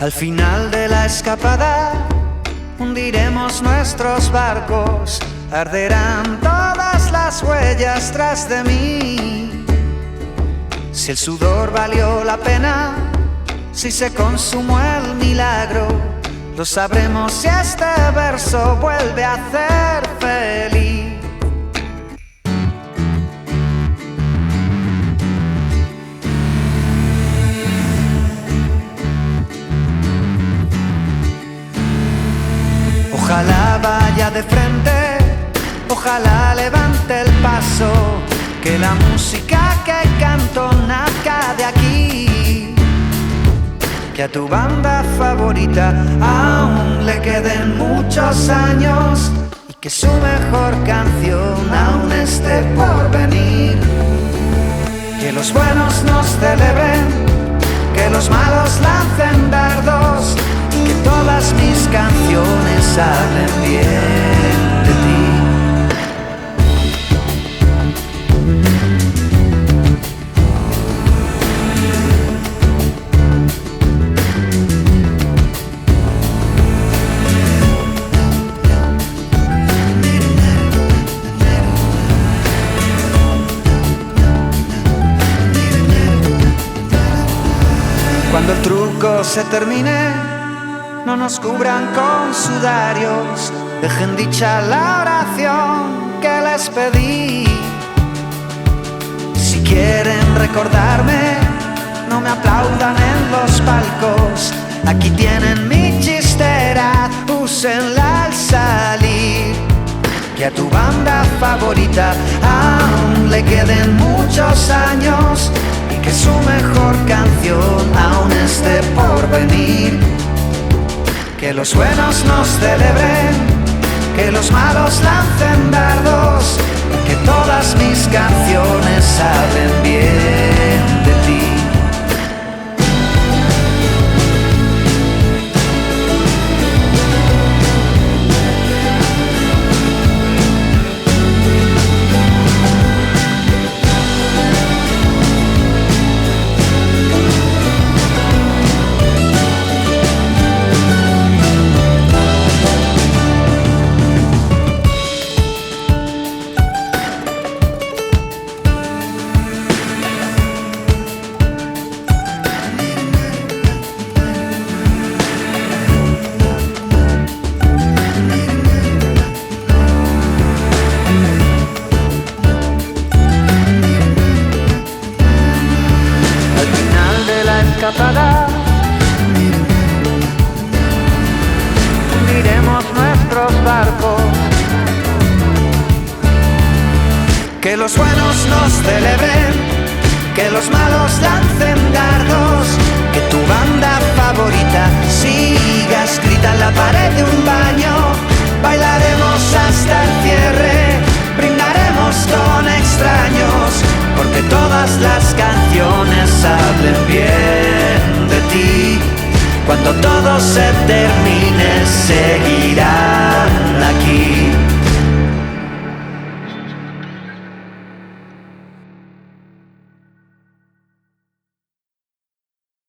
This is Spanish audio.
Al final de la escapada hundiremos nuestros barcos, arderán todas las huellas tras de mí. Si el sudor valió la pena, si se consumó el milagro, lo sabremos si este verso vuelve a hacer feliz. Ojalá vaya de frente, ojalá levante el paso, que la música que canto nazca de aquí, que a tu banda favorita aún le queden muchos años y que su mejor canción aún esté por venir. Que los buenos nos celebren, que los malos lancen dardos, que todas mis canciones hablen bien de ti. Cuando el truco se termine, no nos cubran con sudarios, dejen dicha la oración que les pedí. Si quieren recordarme, no me aplaudan en los palcos, aquí tienen mi chistera, úsenla al salir. Que a tu banda favorita aún le queden muchos años y que su mejor canción aún esté por venir. Que los buenos nos celebren, que los malos lancen dardos, que todas mis canciones hablen bien de ti. Hundiremos nuestros barcos, que los buenos nos celebren, que los malos lancen dardos, que tu banda favorita siga escrita en la pared de un baño, bailaremos hasta el cierre, brindaremos con extraños, porque todas las canciones hablen bien de ti. Cuando todo se termine, seguirán aquí.